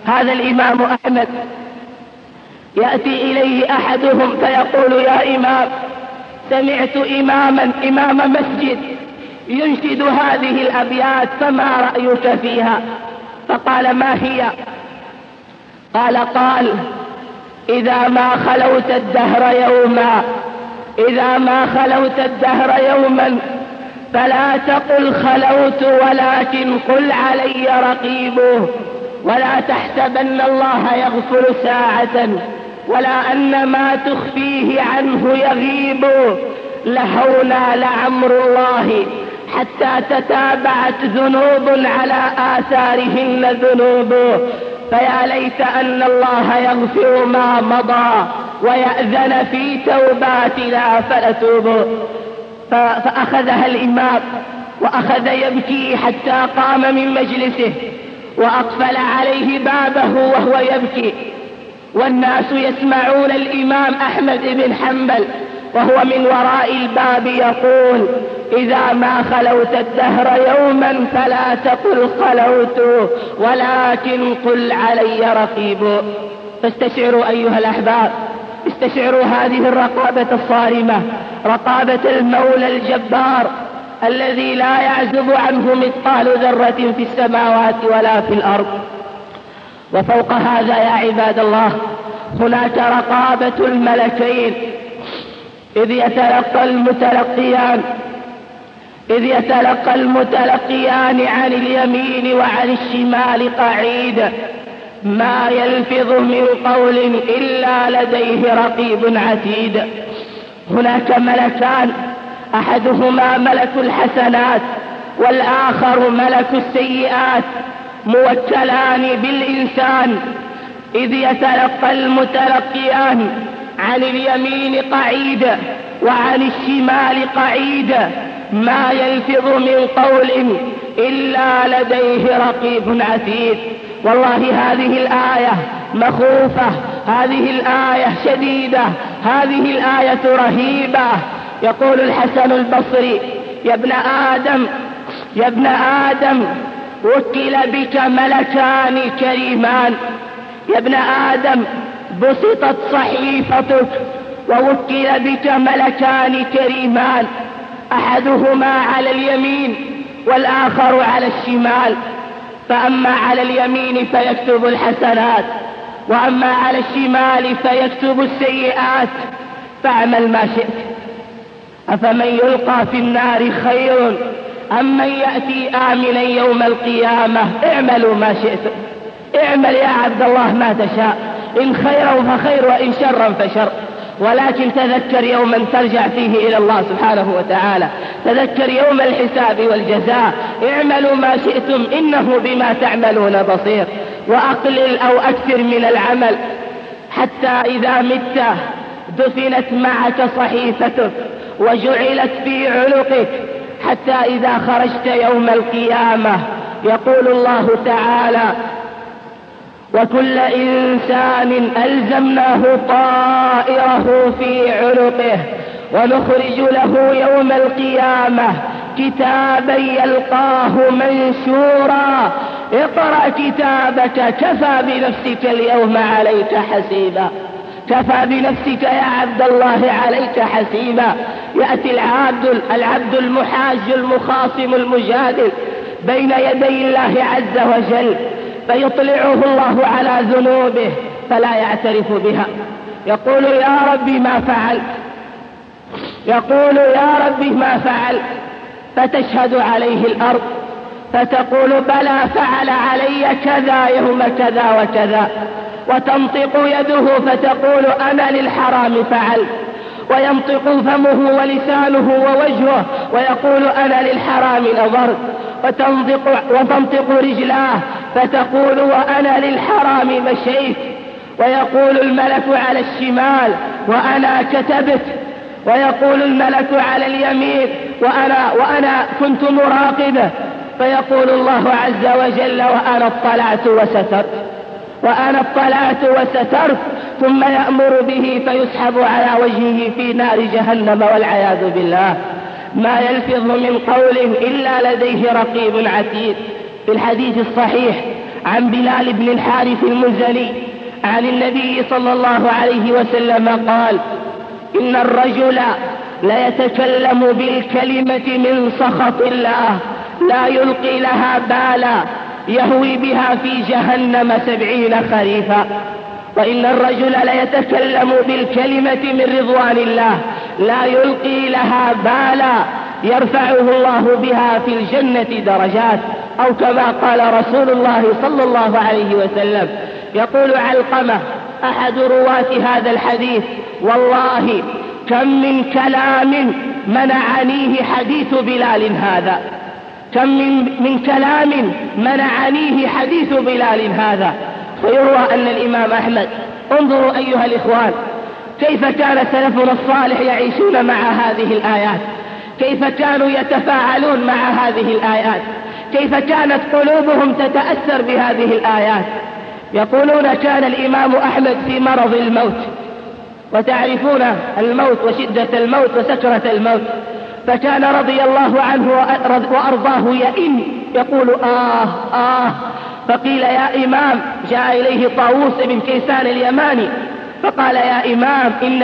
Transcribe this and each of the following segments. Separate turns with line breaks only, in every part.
هذا الإمام أحمد يأتي إليه أحدهم فيقول: يا إمام، سمعت إمام مسجد ينشد هذه الأبيات، فما رأيك فيها؟ فقال: ما هي؟ قال: إذا ما خلوت الدهر يوما فلا تقل خلوت، ولكن قل علي رقيبه، ولا تحسبن الله يغفل ساعة، ولا أن ما تخفيه عنه يغيب. لهونا لعمر الله حتى تتابعت ذنوب على آثارهن ذنوب، فيا ليت أن الله يغفر ما مضى ويأذن في توباتنا فنتوب. فأخذها الإمام وأخذ يبكي حتى قام من مجلسه وأقفل عليه بابه وهو يبكي، والناس يسمعون الإمام أحمد بن حنبل وهو من وراء الباب يقول: إذا ما خلوت الدهر يوما فلا تقل خلوت، ولكن قل علي رقيب. فاستشعروا أيها الأحباب، استشعروا هذه الرقابة الصارمة، رقابة المولى الجبار الذي لا يعزب عنه مثقال ذرة في السماوات ولا في الأرض. وفوق هذا يا عباد الله هناك رقابة الملكين إذ يتلقى المتلقيان عن اليمين وعن الشمال قعيد، ما يلفظ من قول إلا لديه رقيب عتيد. هناك ملكان، أحدهما ملك الحسنات والآخر ملك السيئات، موكلان بالإنسان. إذ يتلقى المتلقيان عن اليمين قعيد وعن الشمال قعيد، ما يلفظ من قول إلا لديه رقيب عتيد. والله هذه الآية مخوفة، هذه الآية شديدة، هذه الآية رهيبة. يقول الحسن البصري: يا ابن آدم وكل بك ملكان كريمان. يا ابن آدم بسطت صحيفتك ووكل بك ملكان كريمان، أحدهما على اليمين والآخر على الشمال، فأما على اليمين فيكتب الحسنات، وأما على الشمال فيكتب السيئات، فاعمل ما شئت. أفمن يلقى في النار خير أم من يأتي آمنا يوم القيامة؟ اعملوا ما شئتم. اعمل يا عبد الله ما تشاء، إن خيرا فخير وإن شرا فشر، ولكن تذكر يوما ترجع فيه إلى الله سبحانه وتعالى، تذكر يوم الحساب والجزاء. اعملوا ما شئتم إنه بما تعملون بصير. وأقلل أو أكثر من العمل حتى إذا مت دفنت معك صحيفتك وجعلت في عنقك، حتى إذا خرجت يوم القيامة يقول الله تعالى: وكل إنسان ألزمناه طائره في عنقه ونخرج له يوم القيامة كتابا يلقاه منشورا اقرأ كتابك كفى بنفسك اليوم عليك حسيبا. كفى بنفسك يا عبد الله عليك حسيبا. يأتي العبد المحاج المخاصم المجادل بين يدي الله عز وجل، فيطلعه الله على ذنوبه فلا يعترف بها، يقول: يا ربي ما فعل، يقول: يا ربي ما فعل. فتشهد عليه الأرض فتقول: بلى فعل علي كذا يوم كذا وكذا. وتنطق يده فتقول: أنا للحرام فعل. وينطق فمه ولسانه ووجهه ويقول: أنا للحرام نظرت. وتنطق رجلاه فتقول: وأنا للحرام مشيت. ويقول الملك على الشمال: وأنا كتبت. ويقول الملك على اليمين: وأنا كنت مراقبة. فيقول الله عز وجل: وأنا اطلعت وسترت. ثم يأمر به فيسحب على وجهه في نار جهنم والعياذ بالله. ما يلفظ من قول إلا لديه رقيب عتيد. في الحديث الصحيح عن بلال بن الحارث المزني عن النبي صلى الله عليه وسلم قال: إن الرجل ليتكلم بالكلمة من سخط الله لا يلقي لها بالا يهوي بها في جهنم 70 خريفا. وإن الرجل ليتكلم بالكلمة من رضوان الله لا يلقي لها بالا يرفعه الله بها في الجنة درجات، أو كما قال رسول الله صلى الله عليه وسلم. يقول علقمة أحد رواة هذا الحديث: والله كم من كلام منعنيه حديث بلال هذا، كم من كلام منعنيه حديث بلال هذا. فيروى أن الإمام أحمد، انظروا أيها الإخوان كيف كان سلفنا الصالح يعيشون مع هذه الآيات، كيف كانوا يتفاعلون مع هذه الآيات، كيف كانت قلوبهم تتأثر بهذه الآيات. يقولون كان الإمام أحمد في مرض الموت، وتعرفون الموت وشدة الموت وسكرة الموت، فكان رضي الله عنه وأرضاه يئن يقول فقيل: يا إمام، جاء إليه طاووس بن كيسان اليماني فقال: يا إمام، إن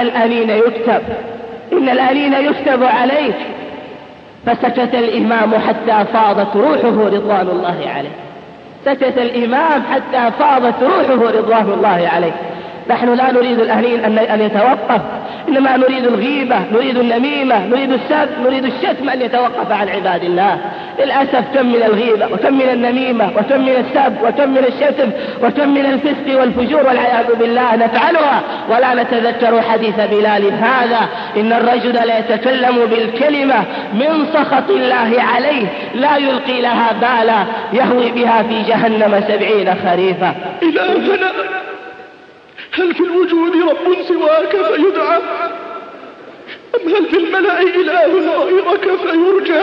الأنين يكتب عليك. فسكت الإمام حتى فاضت روحه رضوان الله عليه، سكت الإمام حتى فاضت روحه رضوان الله عليه. نحن لا نريد الأهلين أن يتوقف، إنما نريد الغيبة، نريد النميمة، نريد السب، نريد الشتم أن يتوقف عن عباد الله. للأسف كم من الغيبة وكم من النميمة وكم من السب وكم من الشتم وكم من الفسق والفجور والعياذ بالله نفعلها ولا نتذكر حديث بلال هذا: إن الرجل لا يتكلم بالكلمة من سخط الله عليه لا يلقي لها بالا يهوي بها في جهنم 70 خريفا.
إلهنا، هل في الوجود رب سواك فيدعى؟ أم هل في الملأ إله غيرك فيرجى؟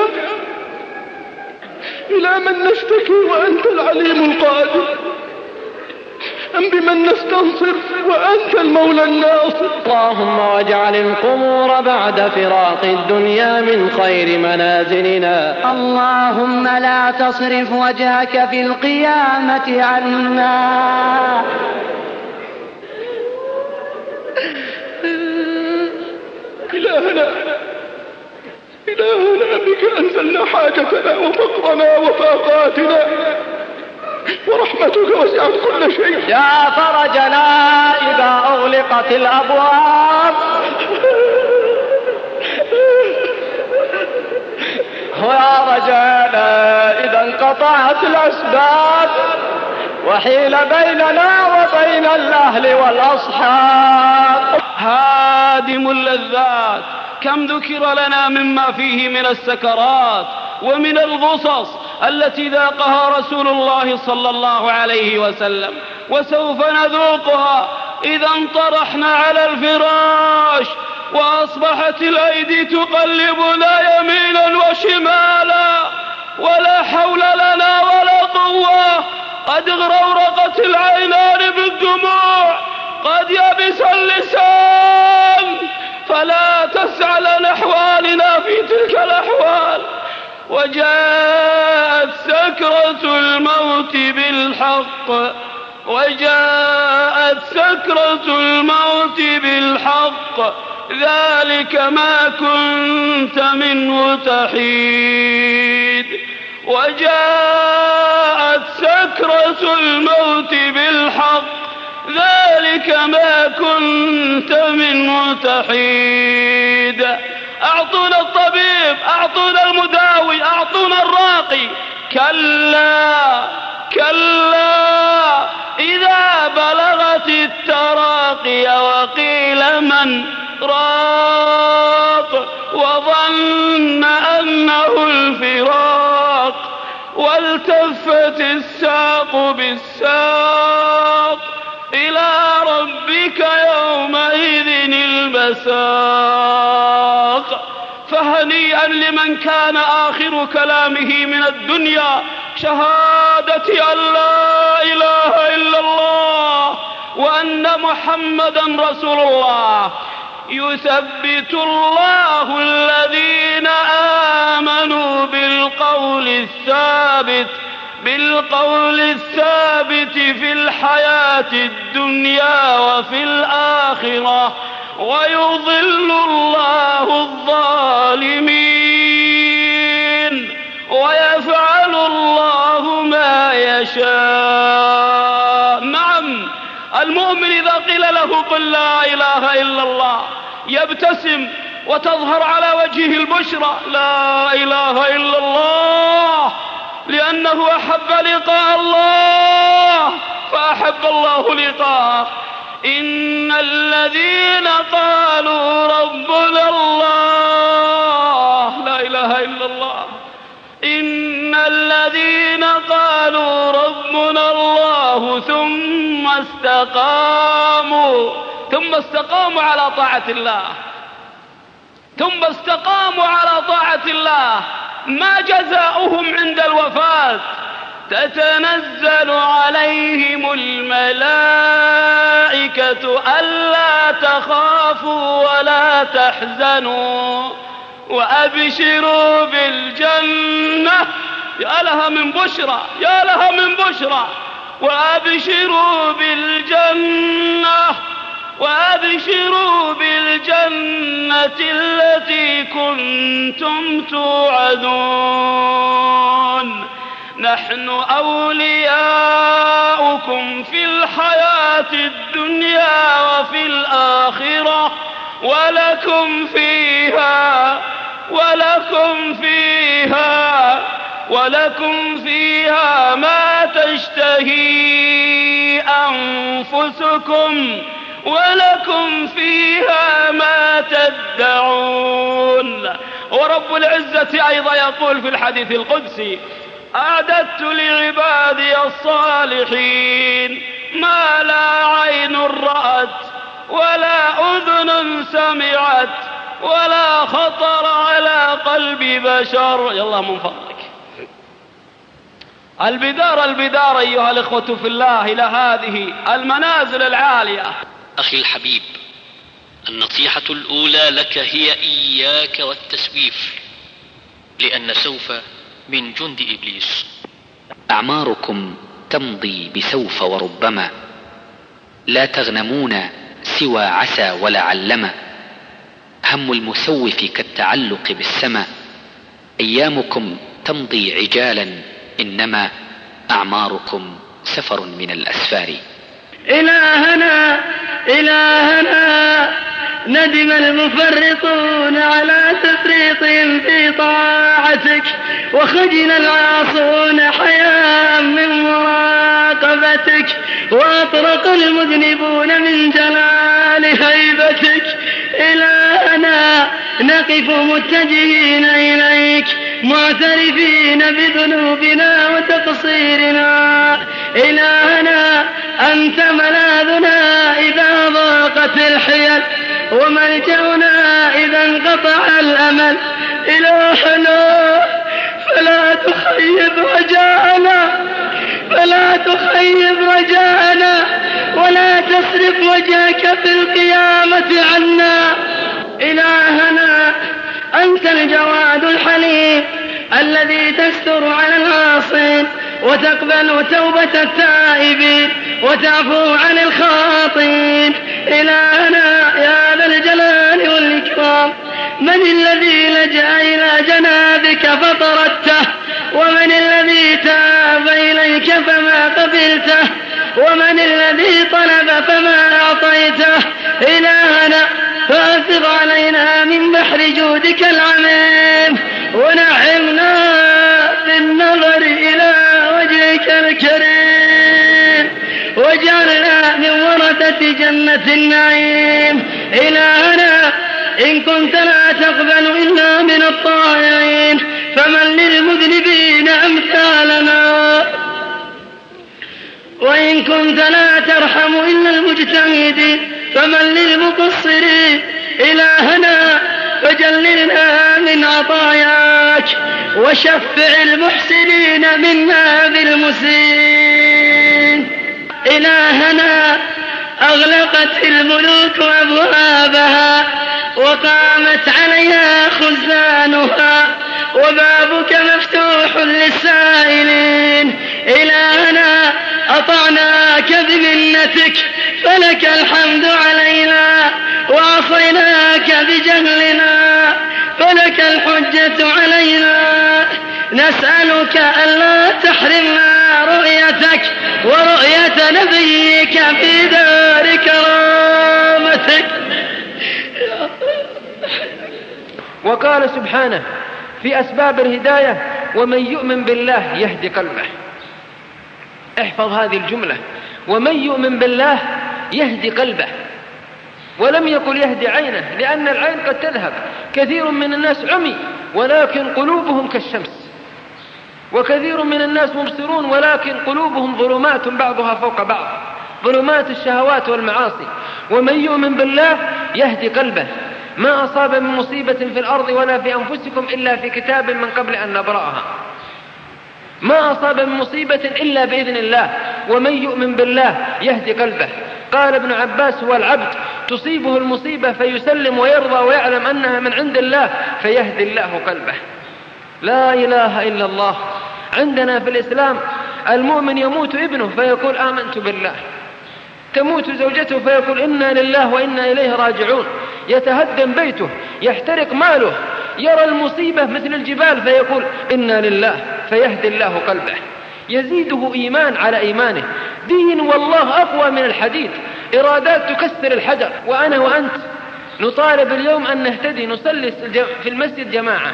إلى من نشتكي وأنت العليم القادر؟ أم بمن نستنصر وأنت المولى الناصر؟
اللهم واجعل القبور بعد فراق الدنيا من خير منازلنا.
اللهم لا تصرف وجهك في القيامة عنا.
إلهنا بك أنزلنا حاجتنا وفقرنا وفاقاتنا، ورحمتك وسعت كل شيء.
يا فرجنا إذا أغلقت الأبواب، ويا رجانا إذا انقطعت الأسباب، وحيل بيننا وبين الأهل والأصحاب.
هادم اللذات، كم ذكر لنا مما فيه من السكرات ومن الغصص التي ذاقها رسول الله صلى الله عليه وسلم، وسوف نذوقها إذا انطرحنا على الفراش وأصبحت الأيدي تقلبنا يمينا وشمالا، ولا حول لنا ولا قوة. قد غرورقت العينان بالدموع، قد يبس اللسان، فلا تسأل عن أحوالنا في تلك الأحوال. وجاءت سكرة الموت بالحق، وجاءت سكرة الموت بالحق، ذلك ما كنت منه تحيد. وجاءت سكرة الموت بالحق، ذلك ما كنت منه تحيد. أعطونا الطبيب، أعطونا المداوي، أعطونا الراقي. كلا كلا، إذا بلغت التراقي وقيل من راق، وظن أنه الفراق، والتفت الساق بالساق، إلى ربك يومئذ المساق. فهنيئا لمن كان آخر كلامه من الدنيا شهادة أن لا إله إلا الله وأن محمدا رسول الله. يثبت الله الذين آمنوا بالقول الثابت بالقول الثابت في الحياة الدنيا وفي الآخرة، ويضل الله الظالمين ويفعل الله ما يشاء. نعم، المؤمن إذا قيل له قل لا إله إلا الله يبتسم وتظهر على وجهه البشرى، لا إله إلا الله، لأنه أحب لقاء الله فأحب الله لقاءه. إن الذين قالوا ربنا الله، لا إله إلا الله، إن الذين قالوا ربنا الله ثم استقاموا على طاعة الله، ثم استقاموا على طاعة الله، ما جزاؤهم عند الوفاة؟ تتنزل عليهم الملائكة ألا تخافوا ولا تحزنوا وأبشروا بالجنة. يا لها من بشرى، يا لها من بشرى. وأبشروا بالجنة، وأبشروا بالجنة التي كنتم توعدون. نحن أولياؤكم في الحياة الدنيا وفي الآخرة، ولكم فيها ما تشتهي أنفسكم، ولكم فيها ما تدعون. ورب العزة أيضا يقول في الحديث القدسي: أعددت لعبادي الصالحين ما لا عين رأت ولا أذن سمعت ولا خطر على قلب بشر. يلا من فضلك البدار أيها الإخوة في الله إلى هذه المنازل العالية.
أخي الحبيب، النصيحة الأولى لك هي إياك والتسويف، لأن سوف من جند إبليس.
أعماركم تمضي بسوف وربما، لا تغنمون سوى عسى ولعلما. هم المسوف كالتعلق بالسماء، أيامكم تمضي عجالا، إنما أعماركم سفر من الأسفار.
إلهنا ندم المفرطون على تفريطهم في طاعتك، وخجل العاصون حياء من مراقبتك، وأطرق المذنبون من جلال هيبتك. إلهنا نقف متجهين إليك معترفين بذنوبنا وتقصيرنا. إلهنا أنت ملاذنا إذا ضاقت الحيل، وملجأنا إذا انقطع الأمل. إلهنا فلا تخيب رجاءنا ولا تصرف وجهك في القيامة عنا. إلهنا أنت الجواد الحليم الذي تستر على العاصين وتقبل توبة التائبين وتعفو عن الخاطئين. إلهنا يا ذا الجلال والإكرام، من الذي لجأ إلى جنابك فطردته؟ ومن الذي تاب إليك فما قبلته؟ ومن الذي طلب فما أعطيته؟ إلهنا فأفض علينا من بحر جودك العميم، ونعمنا بالنظر إلى وجهك الكريم، واجعلنا من ورثة جنة النعيم. إلهنا إن كنت لا تقبل إلا من الطائعين، فمن للمذنبين أمثالنا، وإن كنت لا ترحم إلا المجتهدين، فمن للمقصرين. إلهنا فجللنا من عطاياك، وشفع المحسنين منا بالمسيء. إلهنا أغلقت الملوك أبوابها وقامت عليها خزانها، وبابك مفتوح للسائلين. إلهنا أطعناك بمنتك فلك الحمد علينا، وعصيناك بجهلنا فلك الحجة علينا. نسألك ألا تحرمنا رؤيتك ورؤية نبيك في دار كرامتك.
وقال سبحانه في أسباب الهداية: ومن يؤمن بالله يهدي قلبه. احفظ هذه الجملة: ومن يؤمن بالله يهدي قلبه، ولم يقل يهدي عينه، لأن العين قد تذهب. كثير من الناس عمي ولكن قلوبهم كالشمس، وكثير من الناس مبصرون ولكن قلوبهم ظلمات بعضها فوق بعض، ظلمات الشهوات والمعاصي. ومن يؤمن بالله يهدي قلبه. ما أصاب من مصيبة في الأرض ولا في أنفسكم إلا في كتاب من قبل أن نبرأها. ما أصاب من مصيبة إلا بإذن الله. ومن يؤمن بالله يهدي قلبه. قال ابن عباس: هو العبد تصيبه المصيبة فيسلم ويرضى ويعلم أنها من عند الله فيهدي الله قلبه. لا إله إلا الله. عندنا في الإسلام المؤمن يموت ابنه فيقول آمنت بالله، تموت زوجته فيقول إنا لله وإنا إليه راجعون، يتهدم بيته، يحترق ماله، يرى المصيبة مثل الجبال فيقول إنا لله فيهدي الله قلبه، يزيده إيمان على إيمانه. دين والله أقوى من الحديد، إرادات تكسر الحجر. وأنا وأنت نطالب اليوم أن نهتدي، نصلي في المسجد جماعة،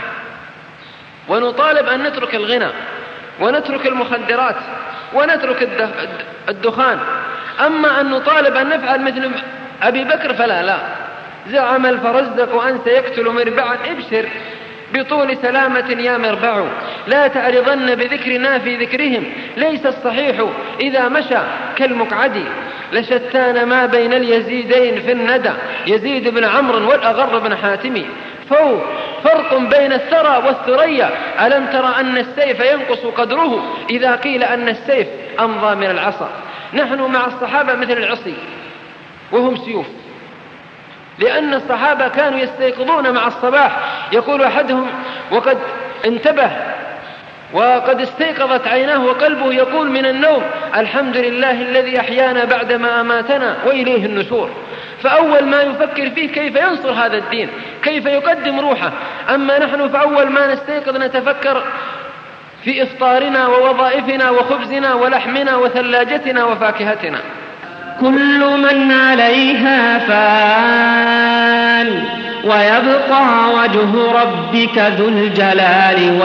ونطالب أن نترك الغنى ونترك المخدرات ونترك الدخان. أما أن نطالب أن نفعل مثل أبي بكر فلا. زعم الفرزدق أن سيقتل مربعا، ابشر بطول سلامة يا مربع، لا تعرضن بذكرنا في ذكرهم، ليس الصحيح إذا مشى كالمقعد، لشتان ما بين اليزيدين في الندى، يزيد بن عمرو والأغر بن حاتم، فرق بين الثرى والثريا، ألم ترى أن السيف ينقص قدره إذا قيل أن السيف أمضى من العصا. نحن مع الصحابة مثل العصي وهم سيوف، لأن الصحابة كانوا يستيقظون مع الصباح، يقول أحدهم وقد انتبه وقد استيقظت عيناه وقلبه يقول من النوم: الحمد لله الذي أحيانا بعدما أماتنا وإليه النشور. فأول ما يفكر فيه كيف ينصر هذا الدين، كيف يقدم روحه. أما نحن فأول ما نستيقظ نتفكر في إفطارنا ووظائفنا وخبزنا ولحمنا وثلاجتنا وفاكهتنا.
كل من عليها فان ويبقى وجه ربك ذو الجلال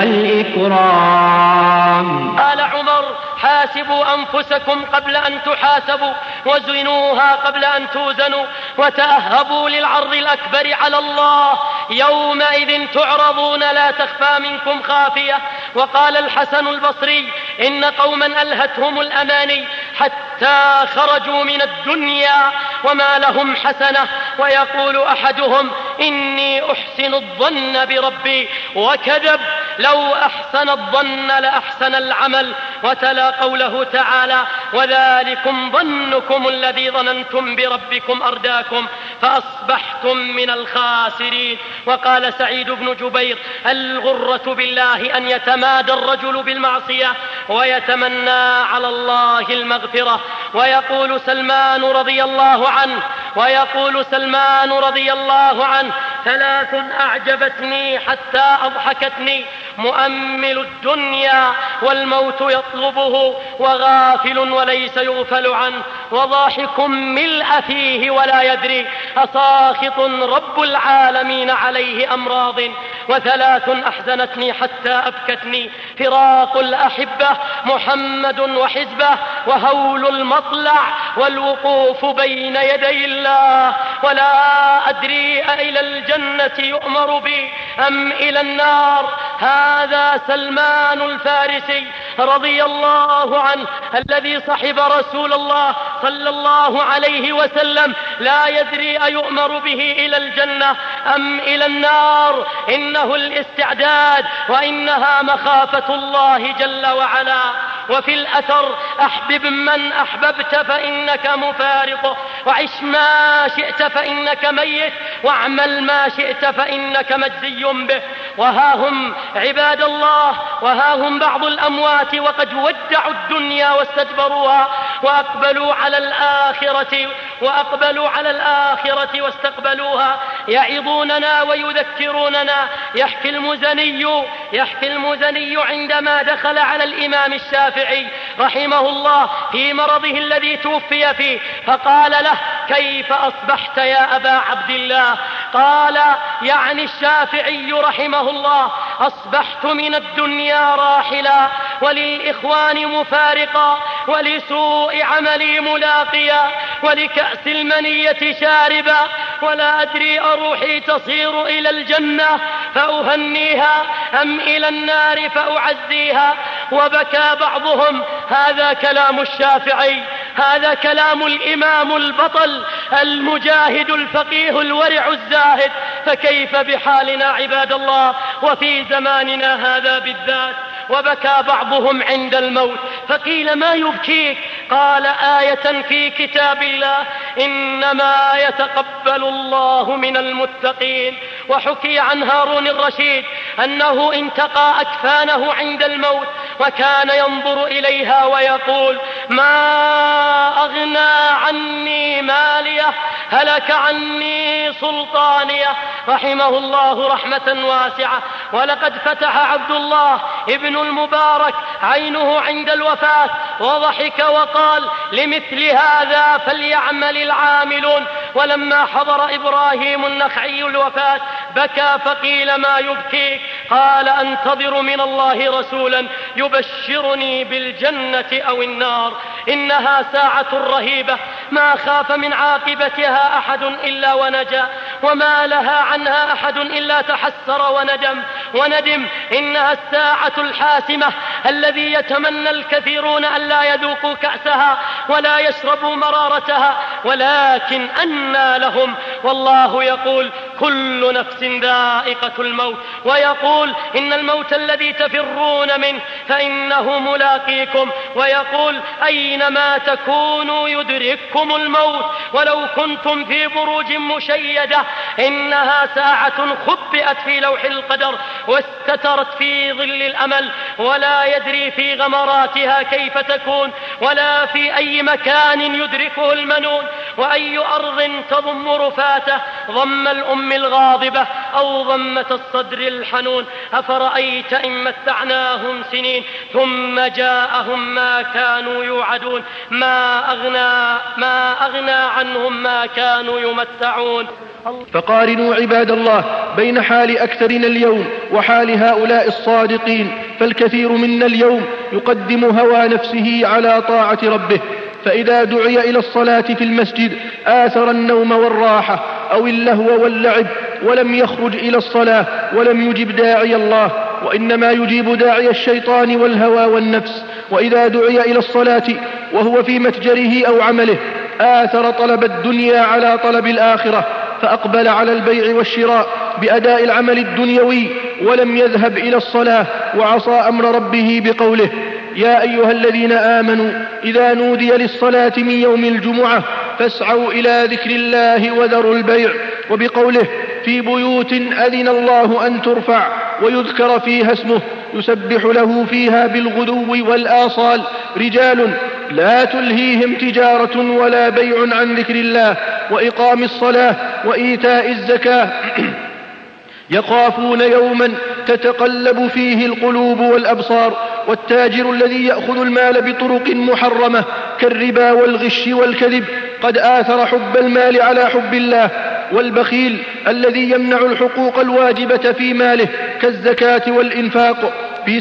والإكرام.
قال عمر: حاسبوا أنفسكم قبل أن تحاسبوا، وزنوها قبل أن توزنوا، وتأهبوا للعرض الأكبر على الله، يومئذ تعرضون لا تخفى منكم خافية. وقال الحسن البصري: إن قوما ألهتهم الأماني حتى خرجوا من الدنيا وما لهم حسنة، ويقول أحدهم: إني أحسن الظن بربي، وكذب، لو أحسن الظن لأحسن العمل. وتلا قوله تعالى: وذلكم ظنكم الذي ظننتم بربكم أرداكم فأصبحتم من الخاسرين. وقال سعيد بن جبير: الغرة بالله أن يتمادى الرجل بالمعصية ويتمنى على الله المغفرة. ويقول سلمان رضي الله عنه: ثلاث أعجبتني حتى أضحكتني: مؤمل الدنيا والموت يطلبه، وغافل وليس يغفل عنه، وضاحك ملء فيه ولا يدري، أساخط رب العالمين عليه أمراض. وثلاث أحزنتني حتى أبكتني: فراق الأحبة، محمد وحزبه، وهول المطلع، والوقوف بين يدي الله، ولا أدري أإلى الجنة يؤمر بي أم إلى النار. هذا سلمان الفارسي رضي الله عنه الذي صحب رسول الله صلى الله عليه وسلم، لا يدري أيؤمر به إلى الجنة أم إلى النار. إنه الاستعداد وإنها مخافة الله جل وعلا. وفي الأثر: أحبب من أحببت فإنك مفارقه، وعش ما شئت فإنك ميت، واعمل ما شئت فإنك مجزي به. وها هم عباد الله، وها هم بعض الأموات وقد ودعوا الدنيا واستدبروها وأقبلوا على الآخرة واستقبلوها، يعظوننا ويذكروننا. يحكي المزني عندما دخل على الإمام الشافعي رحمه الله في مرضه الذي توفي فيه، فقال له: كيف أصبحت يا أبا عبد الله؟ قال يعني الشافعي رحمه الله: أصبحت من الدنيا راحلا، وللإخوان مفارقا، ولسوء عملي ملاقيا، ولكأس المنية شاربا، ولا أدري أروحي تصير إلى الجنة فأهنيها أم إلى النار فأعزيها. وبكى بعضهم. هذا كلام الشافعي، هذا كلام الإمام البطل المجاهد الفقيه الورع الزاهد، فكيف بحالنا عباد الله وفي زماننا هذا بالذات؟ وبكى بعضهم عند الموت، فقيل: ما يبكيك؟ قال: آية في كتاب الله: إنما يتقبل الله من المتقين. وحكي عن هارون الرشيد أنه انتقى أكفانه عند الموت وكان ينظر إليها ويقول: ما أغنى عني ماليه، هلك عني سلطانيه. رحمه الله رحمة واسعة. ولقد فتح عبد الله ابن المبارك عينه عند الوفاة وضحك وقال: لمثل هذا فليعمل العاملون. ولما حضر إبراهيم النخعي الوفاة بكى، فقيل: ما يبكيك؟ قال: أنتظر من الله رسولا يبشرني بالجنة أو النار. إنها ساعة رهيبة ما خاف من عاقبتها أحد إلا ونجا، وما لها عنها أحد إلا تحسر وندم. إنها الساعة الحاسمة الذي يتمنى الكثيرون ألا يذوقوا كأسها ولا يشربوا مرارتها، ولكن أنى لهم. والله يقول: كل نفس ذائقة الموت، ويقول: إن الموت الذي تفرون منه فإنه ملاقيكم، ويقول: أينما تكونوا يدرككم الموت ولو كنتم في بروج مشيدة. إنها ساعة خبئت في لوح القدر واستترت في ظل الأمل، ولا يدري في غمراتها كيف تكون، ولا في أي مكان يدركه المنون، وأي أرض تضم رفاته، ضم الأم الغاضبة أو ضمة الصدر الحنون. أفرأيت إن متعناهم سنين ثم جاءهم ما كانوا يوعدون، ما أغنى عنهم ما كانوا يمتعون.
فقارنوا عباد الله بين حال أكثرنا اليوم وحال هؤلاء الصادقين، فالكثير منا اليوم يقدم هوى نفسه على طاعة ربه، فإذا دعي إلى الصلاة في المسجد آثر النوم والراحة أو اللهو واللعب، ولم يخرج إلى الصلاة ولم يجب داعي الله، وإنما يجيب داعي الشيطان والهوى والنفس. وإذا دعي إلى الصلاة وهو في متجره أو عمله آثر طلب الدنيا على طلب الآخرة، فأقبل على البيع والشراء بأداء العمل الدنيوي ولم يذهب إلى الصلاة، وعصى أمر ربه بقوله: يا أيها الذين آمنوا إذا نودي للصلاة من يوم الجمعة فاسعوا إلى ذكر الله وذروا البيع، وبقوله: في بيوت أذن الله أن ترفع ويذكر فيها اسمه يسبح له فيها بالغدو والآصال رجال لا تلهيهم تجارة ولا بيع عن ذكر الله وإقام الصلاة وإيتاء الزكاة يخافون يوما تتقلب فيه القلوب والأبصار. والتاجر الذي يأخذ المال بطرق محرمة كالربا والغش والكذب قد آثر حب المال على حب الله. والبخيل الذي يمنع الحقوق الواجبة في ماله كالزكاة والإنفاق في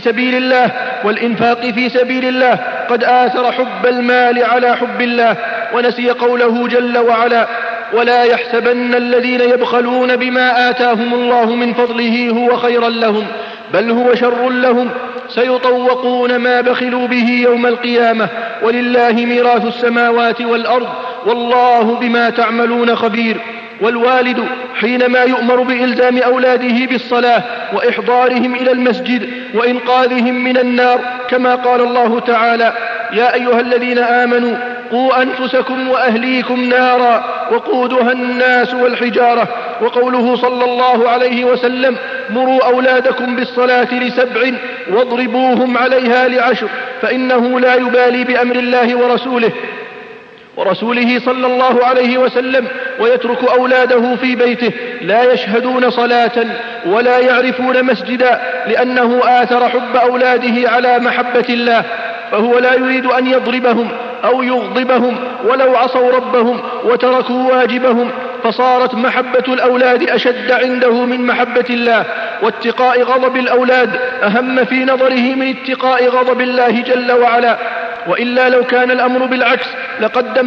سبيل الله قد آثر حب المال على حب الله، ونسي قوله جل وعلا: ولا يحسبن الذين يبخلون بما آتاهم الله من فضله هو خيرا لهم بل هو شر لهم سيطوقون ما بخلوا به يوم القيامة ولله ميراث السماوات والأرض والله بما تعملون خبير. والوالد حينما يؤمر بإلزام أولاده بالصلاة وإحضارهم إلى المسجد وإنقاذهم من النار كما قال الله تعالى: يا أيها الذين آمنوا قوا أنفسكم وأهليكم نارا وقودها الناس والحجارة. وقوله صلى الله عليه وسلم: مروا أولادكم بالصلاة ل7 واضربوهم عليها ل10 فإنه لا يبالي بأمر الله ورسوله صلى الله عليه وسلم ويترك أولاده في بيته لا يشهدون صلاة ولا يعرفون مسجدا لأنه آثر حب أولاده على محبة الله، فهو لا يريد أن يضربهم أو يغضبهم ولو عصوا ربهم وتركوا واجبهم، فصارت محبة الأولاد أشد عنده من محبة الله، واتقاء غضب الأولاد أهم في نظره من اتقاء غضب الله جل وعلا. وإلا لو كان الأمر بالعكس لقدم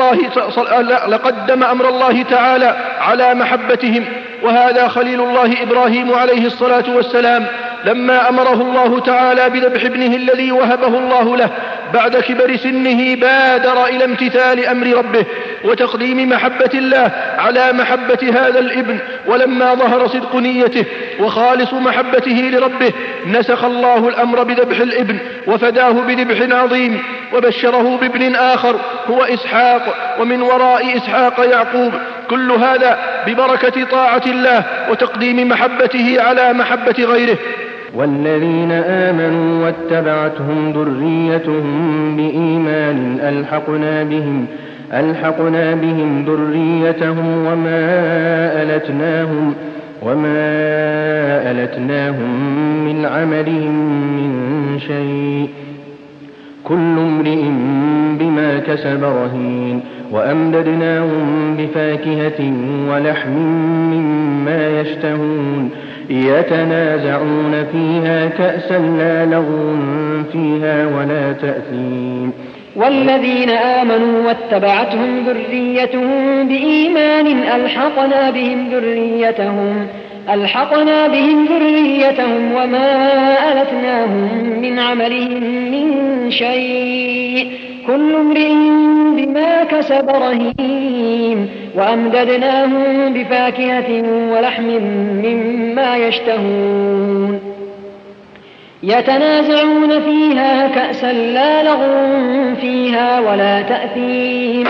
أمر الله تعالى على محبتهم. وهذا خليل الله إبراهيم عليه الصلاة والسلام لما أمره الله تعالى بذبح ابنه الذي وهبه الله له بعد كبر سنه بادر إلى امتثال أمر ربه وتقديم محبة الله على محبة هذا الابن. ولما ظهر صدق نيته وخالص محبته لربه نسخ الله الأمر بذبح الابن وفداه بذبح عظيم وبشره بابن آخر هو إسحاق، ومن وراء إسحاق يعقوب. كل هذا ببركة طاعة الله وتقديم محبته على محبة غيره.
والذين آمنوا واتبعتهم ذريتهم بإيمان ألحقنا بهم ذريتهم وما ألتناهم من عملهم من شيء كل امرئ بما كسب رهين. وأمددناهم بفاكهة ولحم مما يشتهون يتنازعون فيها كأسا لا لغو فيها ولا تأثيم.
والذين آمنوا واتبعتهم ذريتهم بإيمان ألحقنا بهم ذريتهم وما ألتناهم من عملهم من شيء كل امرئ بما كسب رهين. وأمددناهم بفاكهة ولحم مما يشتهون يتنازعون فيها كأسا لا لغو فيها ولا تأثيم.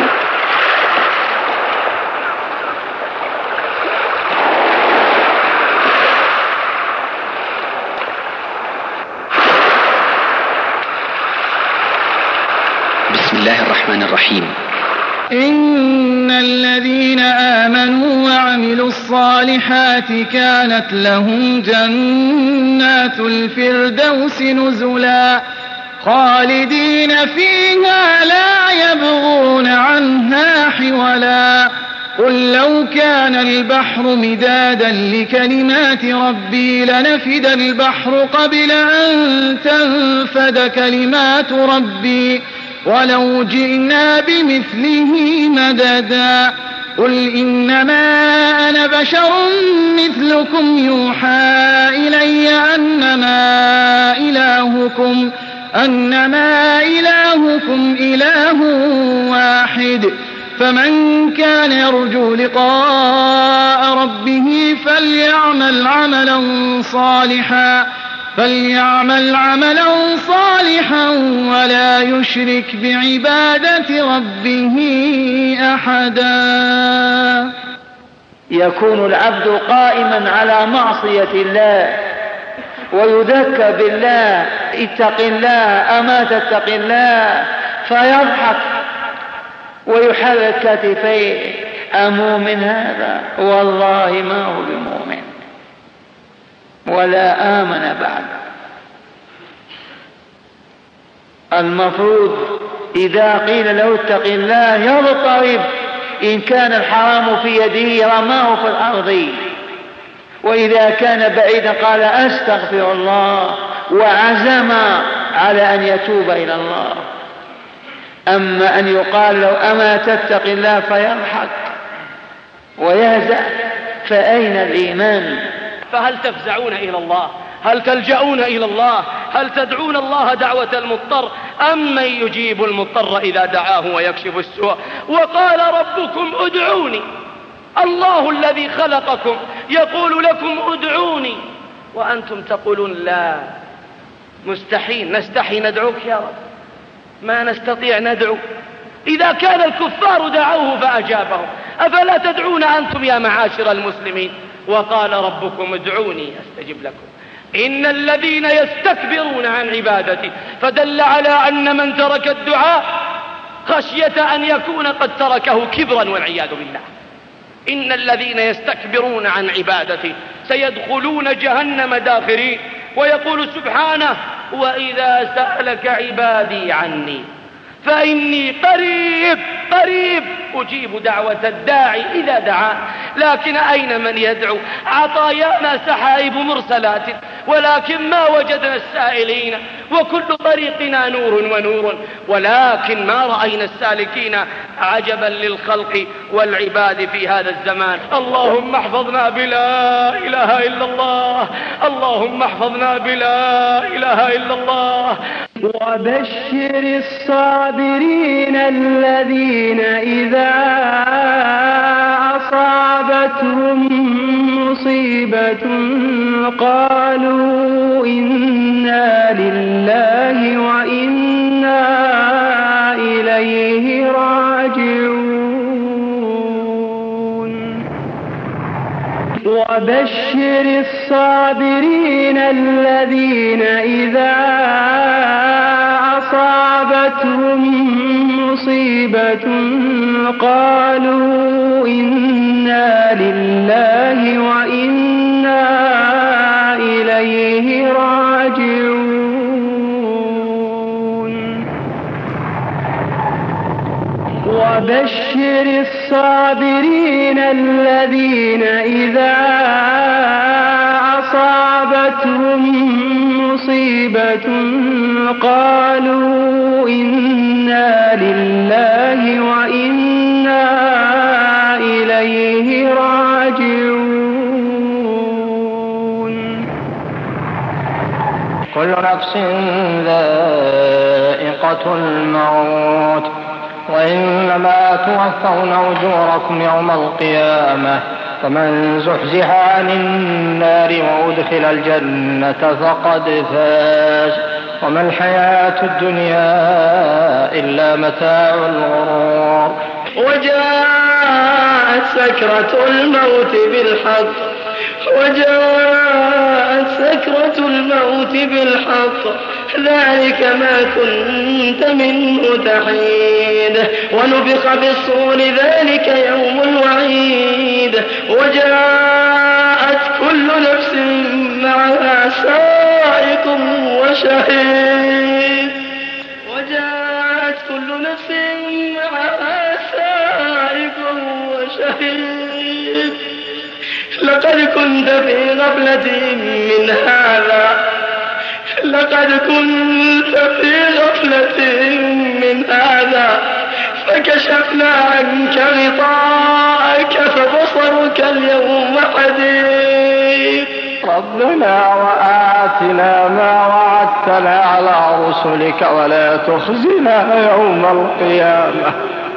بسم الله الرحمن الرحيم.
إن الذين آمنوا وعملوا الصالحات كانت لهم جنات الفردوس نزلا خالدين فيها لا يبغون عنها حولا. قل لو كان البحر مدادا لكلمات ربي لنفد البحر قبل أن تنفد كلمات ربي ولو جئنا بمثله مددا. قل إنما أنا بشر مثلكم يوحى إلي أنما إلهكم إله واحد. فمن كان يرجو لقاء ربه فليعمل عملا صالحا ولا يشرك بعبادة ربه أحدا.
يكون العبد قائما على معصية الله ويذكر بالله اتق الله أما تتق الله فيضحك ويحرك كتفيه أمؤمن هذا؟ والله ما هو بمؤمن ولا آمن بعد. المفروض إذا قيل له اتق الله يضطرب، إن كان الحرام في يده رماه في الأرض، وإذا كان بعيدا قال أستغفر الله وعزم على أن يتوب إلى الله. أما أن يقال له أما تتق الله فيضحك ويهزأ، فأين الإيمان؟
فهل تفزعون إلى الله؟ هل تلجؤون إلى الله؟ هل تدعون الله دعوة المضطر؟ أم من يجيب المضطر إذا دعاه ويكشف السوء؟ وقال ربكم ادعوني. الله الذي خلقكم يقول لكم ادعوني وأنتم تقولون لا، مستحيل، نستحي ندعوك يا رب، ما نستطيع ندعو. إذا كان الكفار دعوه فأجابهم، أفلا تدعون أنتم يا معاشر المسلمين؟
وقال ربكم ادعوني أستجب لكم إن الذين يستكبرون عن عبادتي، فدل على أن من ترك الدعاء خشية أن يكون قد تركه كبرا والعياذ بالله. إن الذين يستكبرون عن عبادتي سيدخلون جهنم داخرين. ويقول سبحانه وإذا سألك عبادي عني فإني قريب أجيب دعوة الداعي إذا دعان. لكن أين من يدعو؟ عطايانا سحائب مرسلات ولكن ما وجدنا السائلين، وكل طريقنا نور ونور ولكن ما رأينا السالكين. عجبا للخلق والعباد في هذا الزمان. اللهم احفظنا بلا إله إلا الله، اللهم احفظنا بلا إله إلا الله.
وبشر الصابرين الذين إذا أصابتهم مصيبة قالوا إنا لله وإنا إليه راجعون. وبشر الصابرين الذين إذا أصابتهم مصيبة قالوا إنا لله وإنا إليه راجعون. وبشر الصابرين الذين إذا أصابتهم مصيبة قالوا إنا لله وإنا إليه راجعون.
كل نفس ذائقة الموت وإنما توفون أجوركم يوم القيامة فمن زحزح عن النار وأدخل الجنة فقد فاز وما الحياة الدنيا إلا متاع الغرور.
وجاءت سكرة الموت بالحق ذلك ما كنت منه تحيد ونفخ في الصور ذلك يوم الوعيد. وجاءت كل نفس معها سائق وشهيد لقد كنت في غفلة من هذا فكشفنا عنك غطاءك فبصرك اليوم حديد.
ربنا وآتنا ما وعدتنا على رسلك ولا تخزنا يوم القيامة.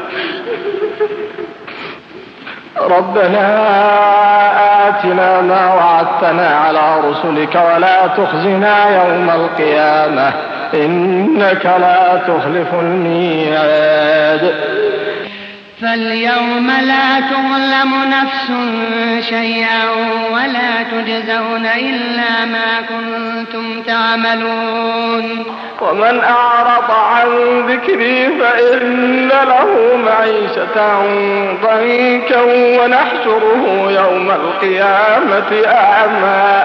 ربنا آتنا ما وعدتنا على رسلك ولا تخزنا يوم القيامة إنك لا تخلف الميعاد.
فاليوم لا تظلم نفس شيئا ولا تجزون إلا ما كنتم تعملون.
ومن أعرض عن ذكري فإن له معيشة ضنكا ونحشره يوم القيامة أعمى.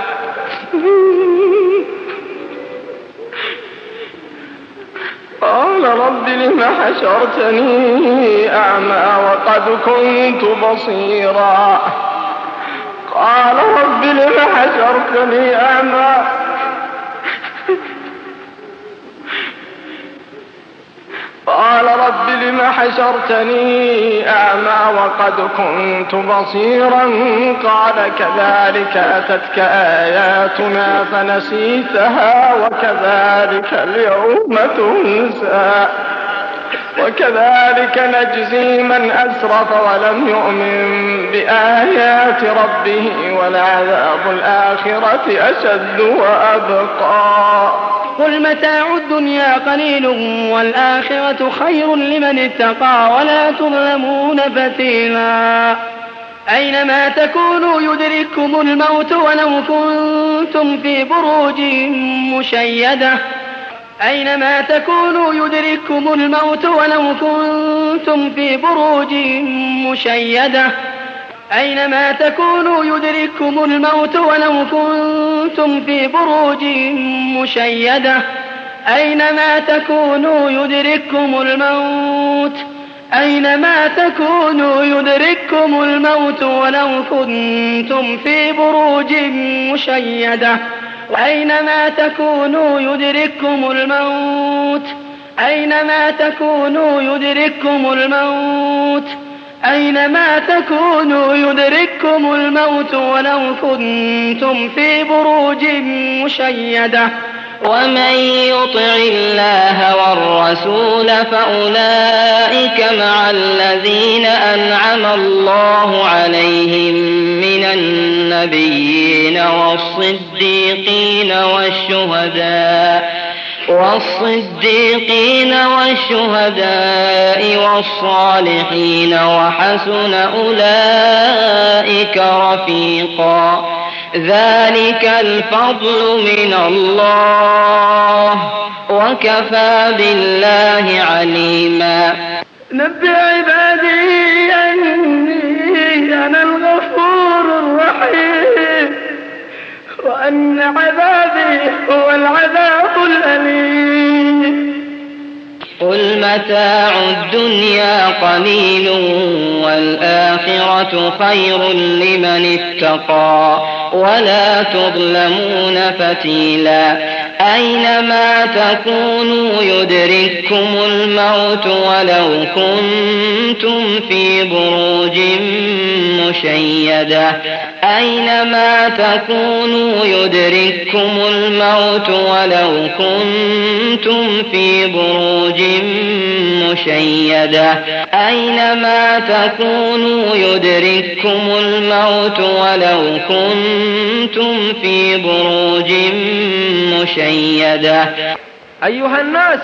قال رب لم حشرتني أعمى وقد كنت بصيرا. قال رب لم حشرتني أعمى قال رب لم حشرتني أعمى وقد كنت بصيرا. قال كذلك أتتك آياتنا فنسيتها وكذلك اليوم تنسى وكذلك نجزي من أسرف ولم يؤمن بآيات ربه ولعذاب الآخرة أشد وأبقى.
قل متاع الدنيا قليل والآخرة خير لمن اتقى ولا تظلمون فتيلا. أينما تكونوا يدرككم الموت ولو كنتم في بروج مشيدة أينما تكونوا يدرككم الموت ولو كنتم في بروج مشيدة أينما تكونوا يدرككم الموت ولو كنتم في بروج مشيدة أينما تكونوا يدرككم الموت أينما تكونوا يدرككم الموت ولو كنتم في بروج مشيدة أينما تكونوا يدرككم الموت أينما تكونوا يدرككم الموت أينما تكونوا يدرككم الموت ولو كنتم في بروج مشيدة
ومن يطع الله والرسول فأولئك مع الذين أنعم الله عليهم من النبيين والصديقين والشهداء والصالحين وحسن أولئك رفيقا ذلك الفضل من الله وكفى بالله عليما
نبئ عبادي أني أنا الغفور الرحيم وأن عذابي هو العذاب الأليم
قل متاع الدنيا قليل والآخرة خير لمن اتقى ولا تظلمون فتيلا أينما تكونوا يدرككم الموت ولو كنتم في بروج مشيدة أينما تكونوا يدرككم الموت ولو كنتم في بروج مشيدة أينما تكونوا يدرككم الموت ولو كنتم في بروج مشيدة
أيها الناس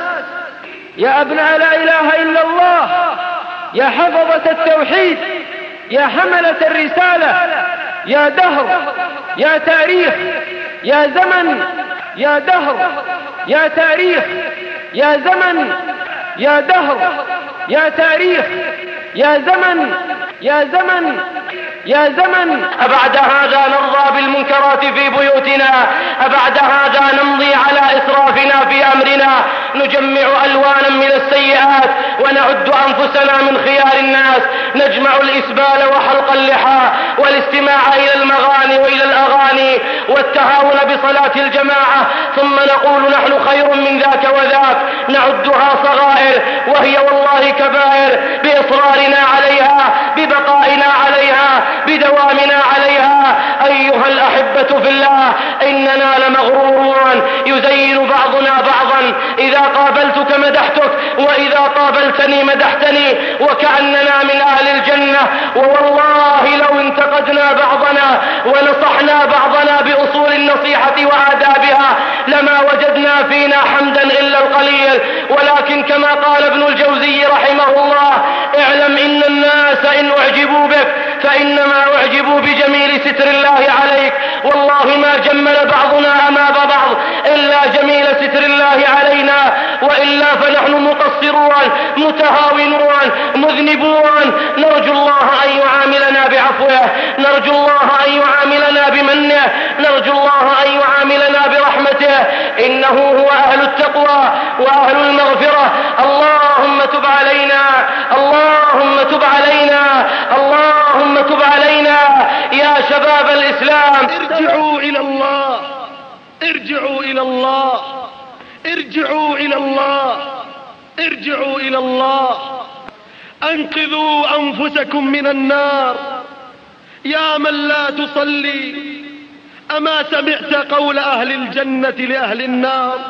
يا أبناء لا إله إلا الله يا حفظة التوحيد يا حملة الرسالة يا دهر يا تاريخ يا زمن يا دهر يا تاريخ يا زمن يا دهر يا تاريخ يا زمن يا زمن يا زمن
أبعد هذا نرضى بالمنكرات في بيوتنا أبعد هذا نمضي على إسرافنا في أمرنا نجمع ألوانا من السيئات ونعد أنفسنا من خيار الناس نجمع الإسبال وحلق اللحى والاستماع إلى المغاني وإلى الأغاني والتهاون بصلاة الجماعة ثم نقول نحن خير من ذاك وذاك نعدها صغائر وهي والله كبائر بإصرارنا عليها ببقائنا عليها بدوامنا عليها أيها الأحبة في الله إننا لمغرورون يزين بعضنا بعضا إذا قابلتك مدحتك وإذا قابلتني مدحتني وكأننا من أهل الجنة ووالله لو انتقدنا بعضنا ونصحنا بعضنا بأصول النصيحة وآدابها لما وجدنا فينا حمدا إلا القليل ولكن كما قال ابن الجوزي رحمه الله اعلم إن الناس إن أعجبوا بك فإنما أعجبوا بجميل ستر الله عليك والله ما جمل بعضنا أمام بعض إلا جميل ستر الله علينا وإلا فنحن مقصرون متهاونون مذنبون نرجو الله أن يعاملنا بعفوه نرجو الله أن يعاملنا بمنه نرجو الله أن يعاملنا برحمته إنه هو أهل التقوى وأهل المغفرة اللهم تب علينا اللهم تب علينا اللهم تب علينا يا شباب الإسلام
ارجعوا إلى الله ارجعوا إلى الله ارجعوا إلى الله ارجعوا إلى الله أنقذوا أنفسكم من النار يا من لا تصلي أما سمعت قول أهل الجنة لأهل النار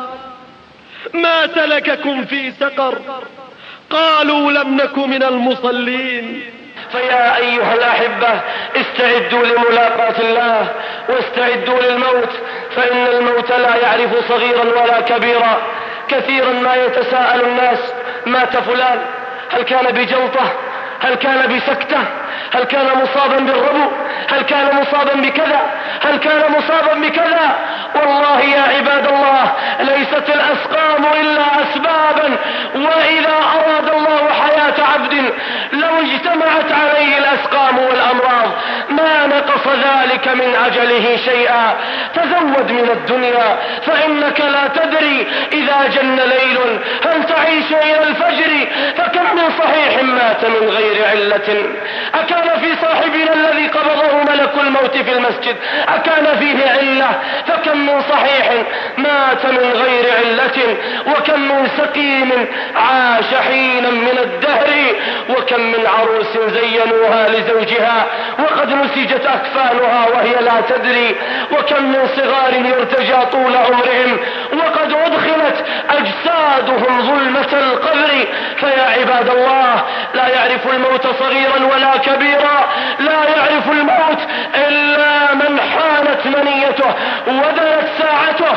ما سلككم في سقر قالوا لم نك من المصلين
فيا أيها الأحبة استعدوا لملاقاة الله واستعدوا للموت فإن الموت لا يعرف صغيرا ولا كبيرا كثيرا ما يتساءل الناس مات فلان هل كان بجلطة هل كان بسكتة؟ هل كان مصابا بالربو؟ هل كان مصابا بكذا؟ هل كان مصابا بكذا؟ والله يا عباد الله ليست الأسقام إلا أسبابا، وإذا أراد الله حياة عبد لو اجتمعت عليه الأسقام والأمراض ما نقص ذلك من أجله شيئا. تزود من الدنيا فإنك لا تدري إذا جن ليل هل تعيش إلى الفجر، فكم من صحيح مات من غير علة. أكان في صاحبنا الذي قبضه ملك الموت في المسجد أكان فيه علة؟ فكم من صحيح مات من غير علة، وكم من سقيم عاش حينا من الدهر، وكم من عروس زينوها لزوجها وقد نسجت أكفانها وهي لا تدري، وكم من صغار يرتجى طول عمرهم وقد أدخلت أجسادهم ظلمة القبر. فيا عباد الله لا يعرف الموت صغيرا ولا كبيرا، لا يعرف الموت إلا من حانت منيته ودنت ساعته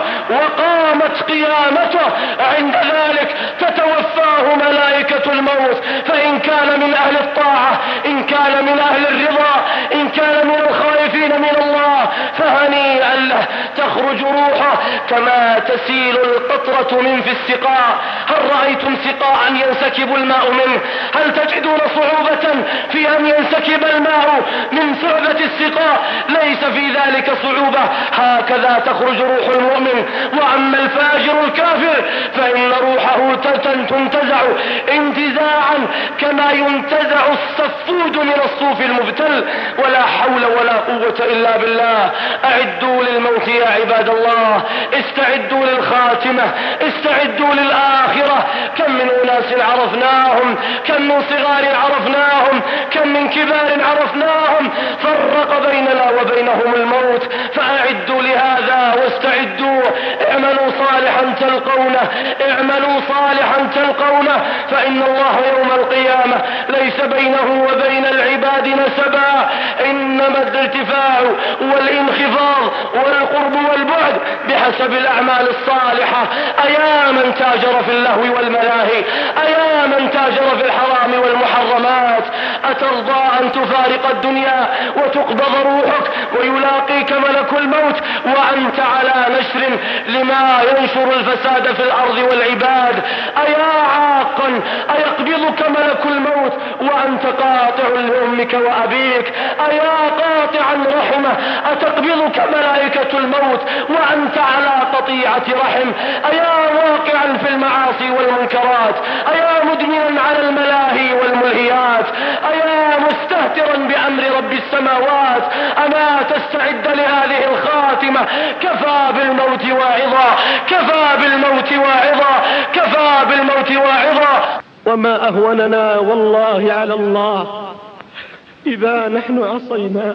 وقامت قيامته، عند ذلك تتوفاه ملائكة الموت، فإن كان من أهل الطاعة، إن كان من أهل الرضا، إن كان من الخائفين من الله فهنيئا له، تخرج روحه كما تسيل القطرة من في السقاء. هل رأيتم سقاء ينسكب الماء منه؟ هل تجدون صعوبة في أن ينسكب الماء من صعبة السقاء؟ ليس في ذلك صعوبة. هكذا تخرج روح المؤمن. وأما الفاجر الكافر فإن روحه تنتزع انتزاعا كما ينتزع الصفود من الصوف المبتل. ولا حول ولا قوة إلا بالله. أعدوا للموت يا عباد الله، استعدوا للخاتمة، استعدوا للآخرة. كم من أناس عرفناهم، كم من صغار عرفناهم، كم من كبار عرفناهم، فرق بيننا وبينهم الموت. فأعدوا لهذا واستعدوا. اعملوا صالحا تلقونه، اعملوا صالحا تلقونه، فإن الله يوم القيامة ليس بينه وبين العباد نسبا، إنما الارتفاع والانخفاض والقرب والبعد بحسب الأعمال الصالحة. أيا من تاجر في اللهو والملاهي، أيا من تاجر في الحرام والمحرمات، أترضى أن تفارق الدنيا وتقبض روحك ويلاقيك ملك الموت وأنت على نشر لما ينشر الفساد في الأرض والعباد؟ أيا عاقا أيقبضك ملك الموت وأنت قاطع لأمك وأبيك؟ أيا قاطعا رحمه أتقبضك ملائكة الموت وأنت على قطيعة رحم؟ أيا واقعا في المعاصي والمنكرات؟ أيا مدمنا على الملاهي والملهيات؟ أيا مستهترا بأمر رب السماوات؟ أما تستعد لهذه الخاتمة؟ كفى بالموت واعظا، كفى بالموت واعظا، كفى بالموت واعظا.
وما أهوننا والله على الله إذا نحن عصيناه.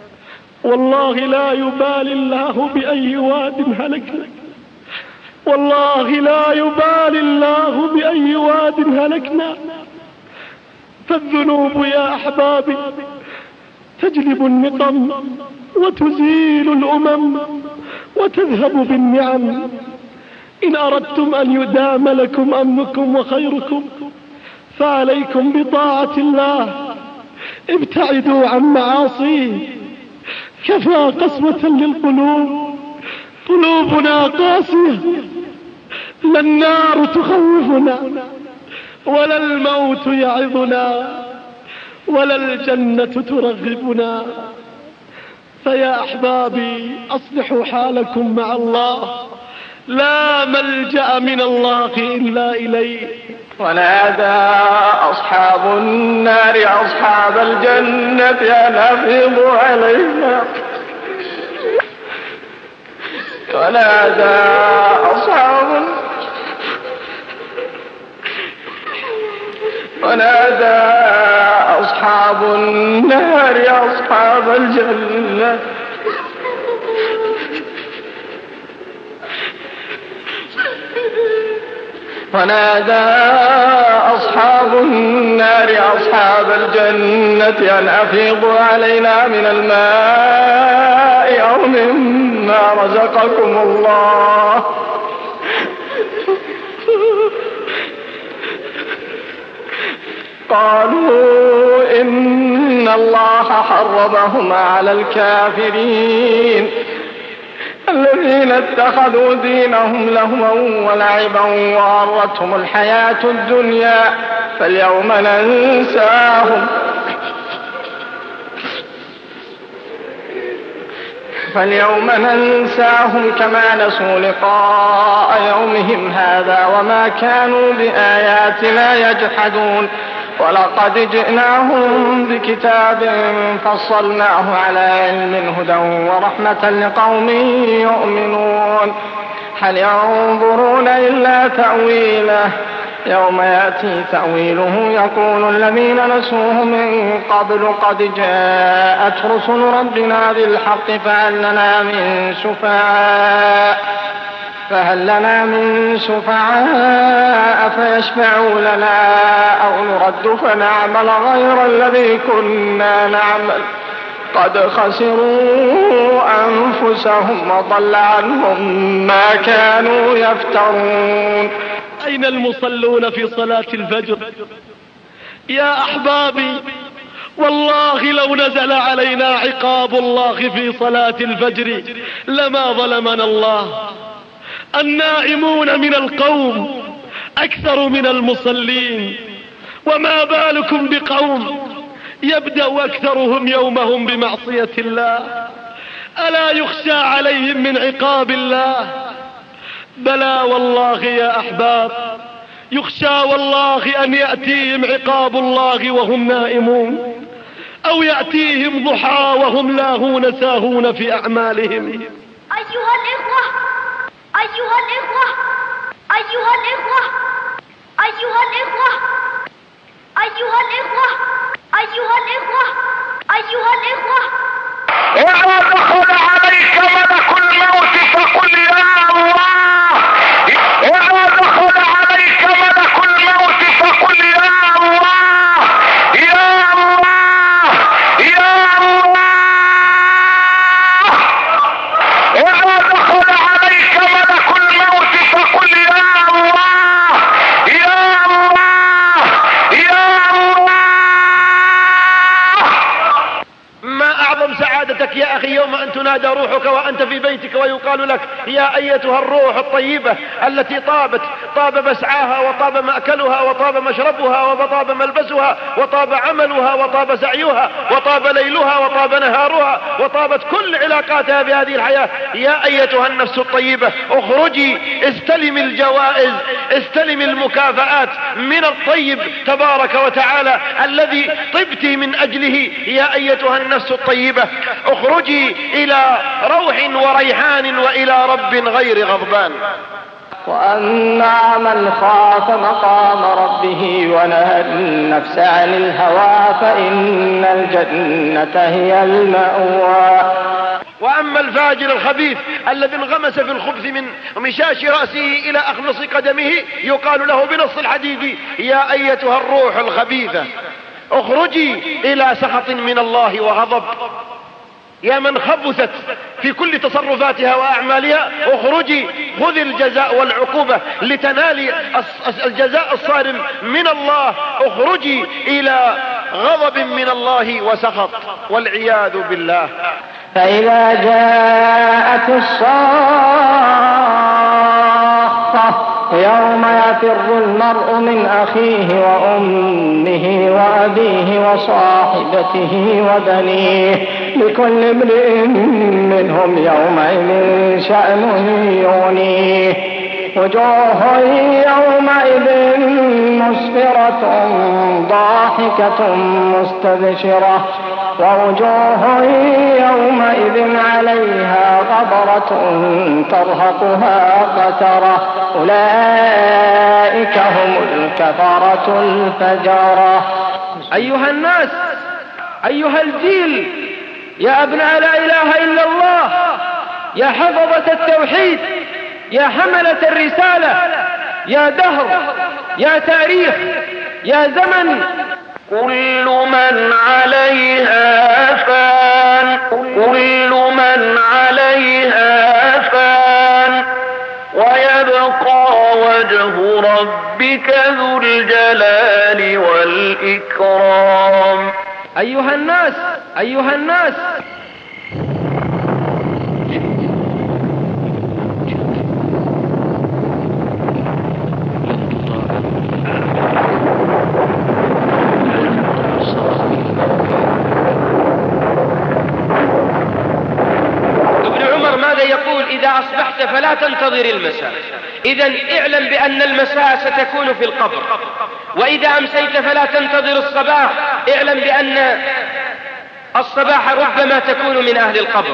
والله لا يبالي الله بأي واد هلكنا، والله لا يبالي الله بأي واد هلكنا. فالذنوب يا أحبابي تجلب النقم وتزيل الأمم وتذهب بالنعم. إن أردتم أن يدام لكم أمنكم وخيركم فعليكم بطاعة الله، ابتعدوا عن معاصيه. كفى قسوة للقلوب، قلوبنا قاسية، لا النار تخوفنا ولا الموت يعظنا ولا الجنة ترغبنا. فيا أحبابي أصلحوا حالكم مع الله، لا ملجأ من الله إلا إليه.
ونادى أصحاب النار أصحاب الجنة أن أفيضوا علينا. ونادى أصحاب النار أصحاب الجنة ونادى أصحاب النار أصحاب الجنة أن أفيضوا علينا من الماء أو مما رزقكم الله. قالوا الله حرمهما على الكافرين الذين اتخذوا دينهم لهوا ولعبا وغرتهم الحياة الدنيا فاليوم ننساهم كما نسوا لقاء يومهم هذا وما كانوا بآياتنا يجحدون ولقد جئناهم بكتاب فصلناه على علم هدى ورحمة لقوم يؤمنون هل ينظرون إلا تأويله يوم يأتي تأويله يقول الذين نسوه من قبل قد جاءت رسل ربنا بالحق فهل لنا من شفعاء فيشفعوا لنا أو نرد فنعمل غير الذي كنا نعمل قد خسروا أنفسهم وضل عنهم ما كانوا يفترون.
أين المصلون في صلاة الفجر؟ يا أحبابي والله لو نزل علينا عقاب الله في صلاة الفجر لما ظلمنا الله. النائمون من القوم أكثر من المصلين، وما بالكم بقوم يبدأ أكثرهم يومهم بمعصية الله. ألا يخشى عليهم من عقاب الله؟ بلى والله يا أحباب، يخشى والله أن يأتيهم عقاب الله وهم نائمون، أو يأتيهم ضحى وهم لاهون ساهون في أعمالهم.
إذا دخل عليك ملك الموت فقل يا الله. إذا دخل عليك ملك الموت فقل يا الله يا الله يا الله. إذا دخل عليك ملك الموت فقل يا الله يا الله يا الله.
ما أعظم سعادتك يا أخي يوم أن تنادى روحك وأنت في بيتك ويقال لك يا أيتها الروح الطيبة التي طاب مسعاها وطاب مأكلها وطاب مشربها وطاب ملبسها وطاب عملها وطاب سعيها وطاب ليلها وطاب نهارها وطابت كل علاقاتها بهذه الحياة. يا أيتها النفس الطيبة اخرجي، استلم الجوائز، استلم المكافآت من الطيب تبارك وتعالى الذي طبت من أجله. يا أيتها النفس الطيبة اخرجي إلى روح وريحان وإلى رب غير غضبان.
وأما من خاف مقام ربه ونهى النفس عن الهوى فإن الجنة هي المأوى.
وأما الفاجر الخبيث الذي انغمس في الخبث من مشاش رأسه إلى أخنص قدمه يقال له بنص الحديث يا أيتها الروح الخبيثة اخرجي إلى سخط من الله وغضب. يا من خبثت في كل تصرفاتها وأعمالها اخرجي، خذ الجزاء والعقوبة لتنالي الجزاء الصارم من الله. اخرجي إلى غضب من الله وسخط والعياذ بالله.
فإذا جاءت الصاخة يوم يفر المرء من أخيه وأمه وأبيه وصاحبته وبنيه لكل امرئ منهم يومئذ شأن يغنيه. وجوه يومئذ مسفرة ضاحكة مستبشرة ووجوه يومئذ عليها غبرة ترهقها قترة أولئك هم الكفرة الفجرة.
أيها الناس، أيها الجيل، يا أبناء لا إله إلا الله، يا حفظة التوحيد، يا حملة الرسالة، يا دهر، يا تاريخ، يا زمن،
كل من عليها فان، كل من عليها فان، ويبقى وجه ربك ذو الجلال والإكرام.
أيها الناس أيها الناس إذا أصبحت فلا تنتظر المساء، إذن اعلم بأن المساء ستكون في القبر، وإذا أمسيت فلا تنتظر الصباح، اعلم بأن الصباح ربما تكون من أهل القبر.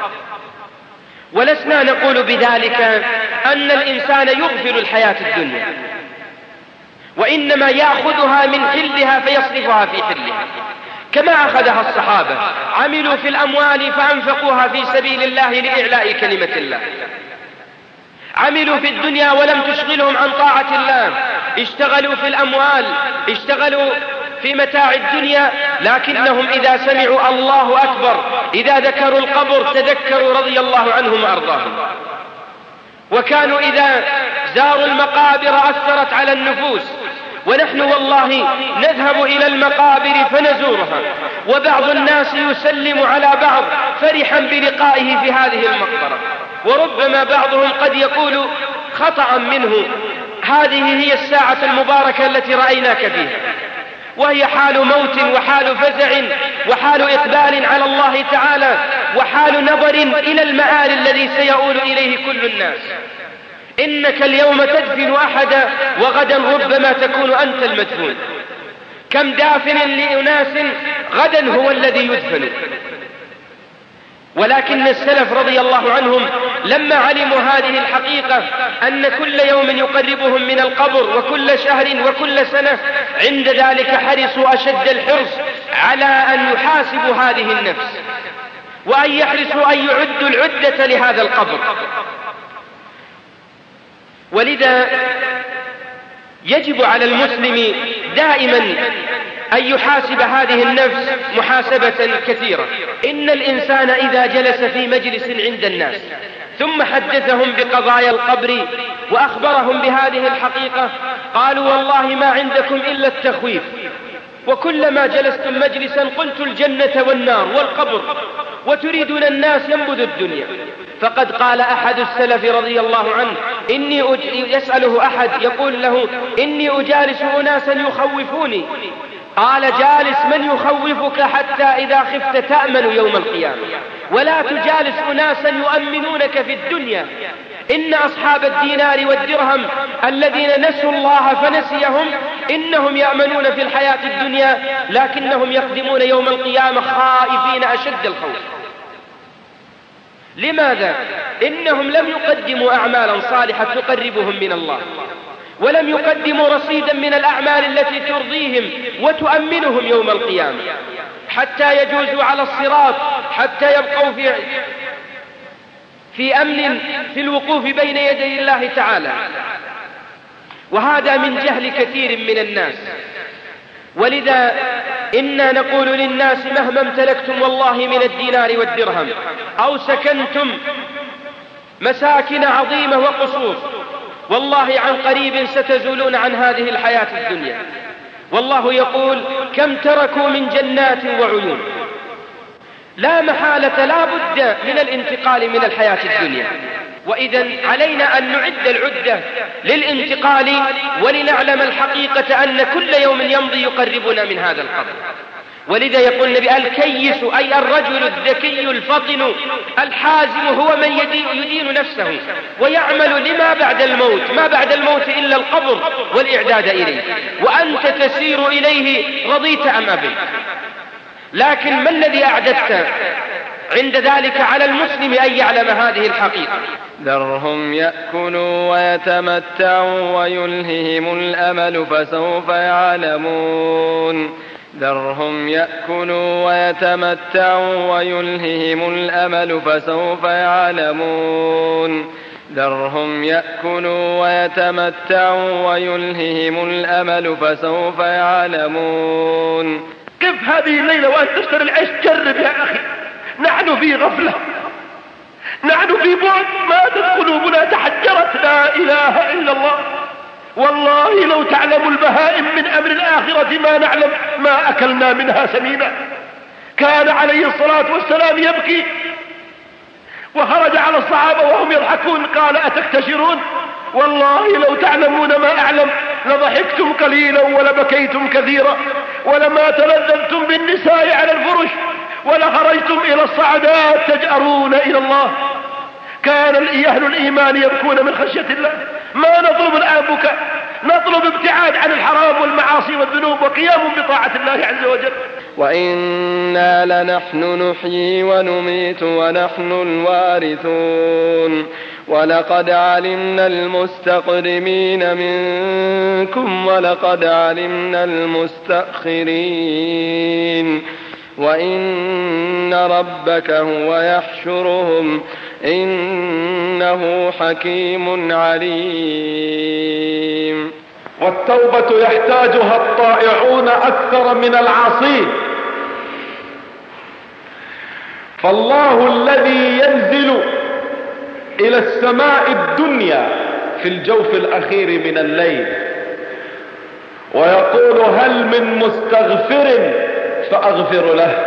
ولسنا نقول بذلك أن الإنسان يغفل الحياة الدنيا، وإنما يأخذها من حلها فيصرفها في حلها، كما أخذها الصحابة، عملوا في الأموال فأنفقوها في سبيل الله لإعلاء كلمة الله، عملوا في الدنيا ولم تشغلهم عن طاعة الله، اشتغلوا في الأموال، اشتغلوا في متاع الدنيا، لكنهم إذا سمعوا الله أكبر، إذا ذكروا القبر تذكروا رضي الله عنهم وأرضاهم. وكانوا إذا زاروا المقابر أثرت على النفوس، ونحن والله نذهب إلى المقابر فنزورها، وبعض الناس يسلم على بعض فرحا بلقائه في هذه المقبرة، وربما بعضهم قد يقول خطأ منه: هذه هي الساعة المباركة التي رأيناك فيها، وهي حال موت وحال فزع وحال إقبال على الله تعالى وحال نظر إلى المآل الذي سيؤول إليه كل الناس. إنك اليوم تدفن أحدا، وغدا ربما تكون أنت المدفون. كم دافن لأناس غدا هو الذي يدفن. ولكن السلف رضي الله عنهم لما علموا هذه الحقيقة أن كل يوم يقربهم من القبر وكل شهر وكل سنة، عند ذلك حرصوا أشد الحرص على أن يحاسبوا هذه النفس، وأن يحرصوا أن يعدوا العدة لهذا القبر. ولذا يجب على المسلم دائما أن يحاسب هذه النفس محاسبة كثيرة. إن الإنسان إذا جلس في مجلس عند الناس ثم حدثهم بقضايا القبر وأخبرهم بهذه الحقيقة، قالوا: والله ما عندكم إلا التخويف، وكلما جلستم مجلسا قلت الجنة والنار والقبر، وتريدون الناس ينبذ الدنيا. فقد قال أحد السلف رضي الله عنه: يسأله أحد يقول له: إني أجالس أناسا يخوفوني. قال: جالس من يخوفك حتى إذا خفت تأمن يوم القيامة، ولا تجالس أناسا يؤمنونك في الدنيا. إن أصحاب الدينار والدرهم الذين نسوا الله فنسيهم، إنهم يأمنون في الحياة الدنيا، لكنهم يقدمون يوم القيامة خائفين أشد الخوف. لماذا؟ إنهم لم يقدموا أعمالا صالحة تقربهم من الله، ولم يقدموا رصيدا من الأعمال التي ترضيهم وتؤمنهم يوم القيامة، حتى يجوزوا على الصراط، حتى يبقوا في أمن في الوقوف بين يدي الله تعالى. وهذا من جهل كثير من الناس. ولذا إنا نقول للناس: مهما امتلكتم والله من الدينار والدرهم، أو سكنتم مساكن عظيمة وقصور، والله عن قريب ستزولون عن هذه الحياة الدنيا. والله يقول: كم تركوا من جنات وعيون. لا محالة، لا بد من الانتقال من الحياة الدنيا. وإذن علينا أن نعد العدة للانتقال، ولنعلم الحقيقة أن كل يوم يمضي يقربنا من هذا القبر. ولذا يقول النبي: الكيس أي الرجل الذكي الفطن الحازم هو من يدين نفسه ويعمل لما بعد الموت، ما بعد الموت إلا القبر والإعداد إليه، وأنت تسير إليه رضيت أم أبيت. لكن ما الذي أعددت؟ عند ذلك على المسلم أن يعلم هذه الحقيقة.
ذرهم يأكلوا ويتمتعوا ويلههم الأمل فسوف يعلمون. ذرهم يأكلوا ويتمتعوا ويلههم الأمل فسوف يعلمون. ذرهم يأكلوا ويتمتعوا ويلههم الأمل فسوف يعلمون.
كيف هذه الليلة وأنت تشتري العيش؟ جرب يا أخي، نحن في غفلة، نحن في بعد، ماتت قلوبنا تحجرت. لا إله إلا الله. والله لو تعلم البهائم من أمر الآخرة ما نعلم، ما أكلنا منها سمينا. كان عليه الصلاة والسلام يبكي وخرج على الصحابة وهم يضحكون قال أتكتشرون؟ والله لو تعلمون ما أعلم لضحكتم قليلا ولبكيتم كثيرا ولما تلذذتم بالنساء على الفرش ولخرجتم إلى الصعدات تجأرون إلى الله. كان أهل الإيمان يبكون من خشية الله. ما نطلب الآن بكاء، نطلب ابتعاد عن الحرام والمعاصي والذنوب وقيام بطاعة الله عز وجل.
وإنا لنحن نحيي ونميت ونحن الوارثون ولقد علمنا المستقدمين منكم ولقد علمنا المستأخرين وإن ربك هو يحشرهم إنه حكيم عليم.
والتوبة يحتاجها الطائعون أكثر من العاصين. فالله الذي ينزل إلى السماء الدنيا في الجوف الأخير من الليل ويقول هل من مستغفر فأغفر له،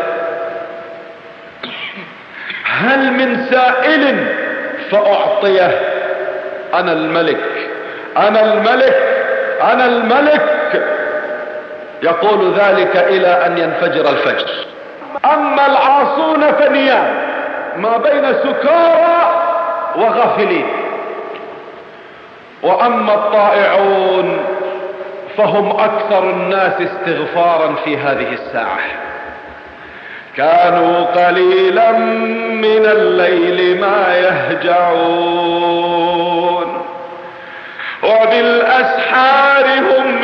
هل من سائل فأعطيه، أنا الملك أنا الملك أنا الملك، يقول ذلك إلى أن ينفجر الفجر. أما العاصون فنيام ما بين سكارى وغافلين، وأما الطائعون فهم أكثر الناس استغفارا في هذه الساعة. كانوا قليلا من الليل ما يهجعون وبالأسحار هم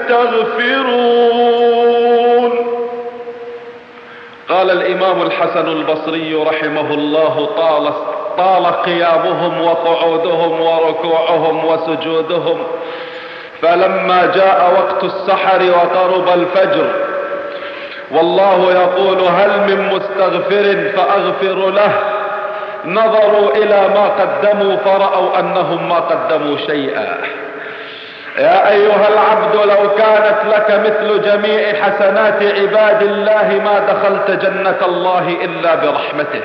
يستغفرون. قال الإمام الحسن البصري رحمه الله طال قيامهم وقعودهم وركوعهم وسجودهم، فلما جاء وقت السحر وقرب الفجر والله يقول هل من مستغفر فأغفر له، نظروا إلى ما قدموا فرأوا أنهم ما قدموا شيئا. يا أيها العبد لو كانت لك مثل جميع حسنات عباد الله ما دخلت جنة الله إلا برحمته،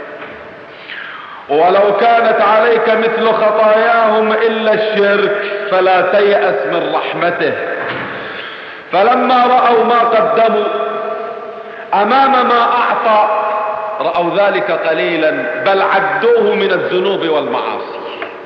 ولو كانت عليك مثل خطاياهم إلا الشرك فلا تيأس من رحمته. فلما رأوا ما قدموا أمام ما أعطى رأوا ذلك قليلا بل عدوه من الذنوب والمعاصي،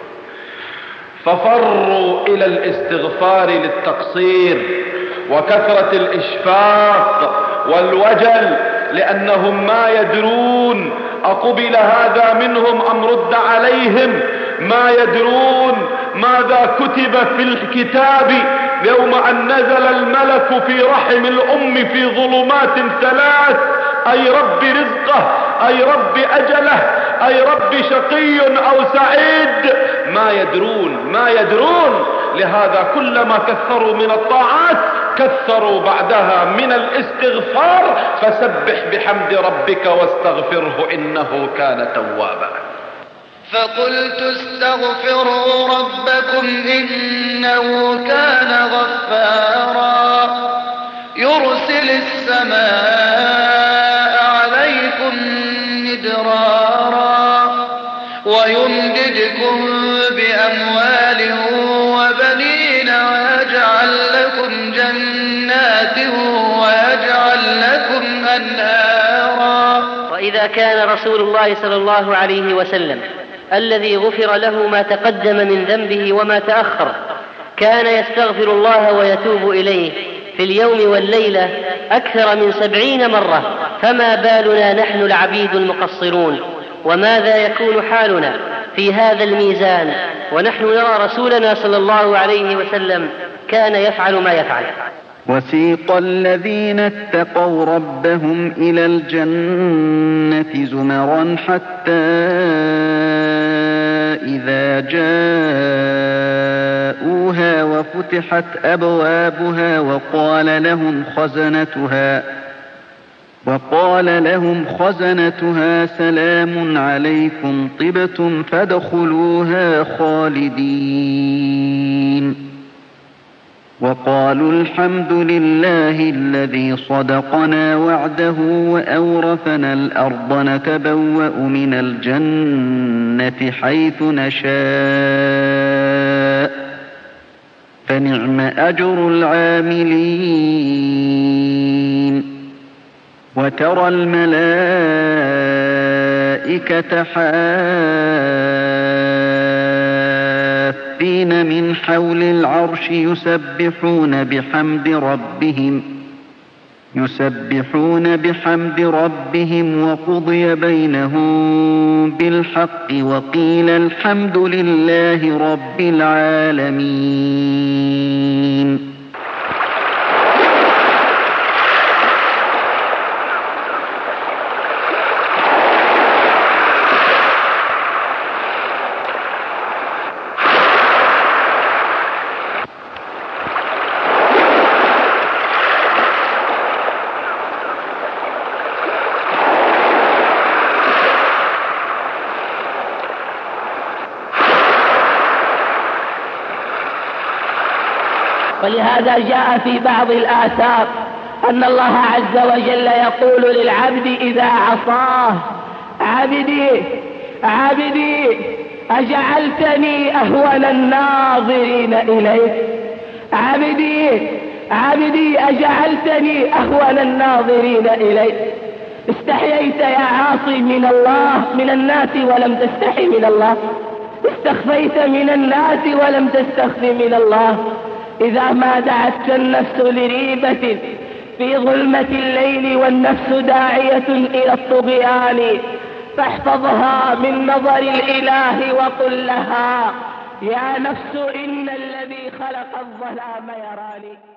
ففروا إلى الاستغفار للتقصير وكثرة الإشفاق والوجل، لأنهم ما يدرون أقبل هذا منهم أم رد عليهم، ما يدرون ماذا كتب في الكتاب يوم أن نزل الملك في رحم الأم في ظلمات ثلاث، أي رب رزقه أي رب أجله أي رب شقي أو سعيد، ما يدرون. لهذا كلما كثروا من الطاعات كثروا بعدها من الاستغفار، فسبح بحمد ربك واستغفره إنه كان توابا.
فقلت استغفروا ربكم إنه كان غفارا يرسل السماء عليكم مدرارا ويمددكم بأموال وبنين ويجعل لكم جنات ويجعل لكم أنهارا.
وإذا كان رسول الله صلى الله عليه وسلم الذي غفر له ما تقدم من ذنبه وما تأخر كان يستغفر الله ويتوب إليه في اليوم والليلة أكثر من 70 مرة، فما بالنا نحن العبيد المقصرون؟ وماذا يكون حالنا في هذا الميزان ونحن نرى رسولنا صلى الله عليه وسلم كان يفعل ما يفعل؟
وسيق الذين اتقوا ربهم إلى الجنة زمرا حتى إذا جاءوها وفتحت أبوابها وقال لهم خزنتها سلام عليكم طبتم فادخلوها خالدين. وقالوا الحمد لله الذي صدقنا وعده وأورثنا الأرض نتبوأ من الجنة حيث نشاء فنعم أجر العاملين وترى الملائكة حافين من حول العرش يسبحون بحمد ربهم وقضي بينهم بالحق وقيل الحمد لله رب العالمين.
ولهذا جاء في بعض الآثار أن الله عز وجل يقول للعبد إذا عصاه: عبدي أجعلتني أهون الناظرين إليك، عبدي أجعلتني أهون الناظرين إليك. استحييت يا عاصي من الناس ولم تستحي من الله، استخفيت من الناس ولم تستخف من الله. إذا ما دعتك النفس لريبة في ظلمة الليل والنفس داعية إلى الطغيان فاحفظها من نظر الإله وقل لها: يا نفس إن الذي خلق الظلام يراني.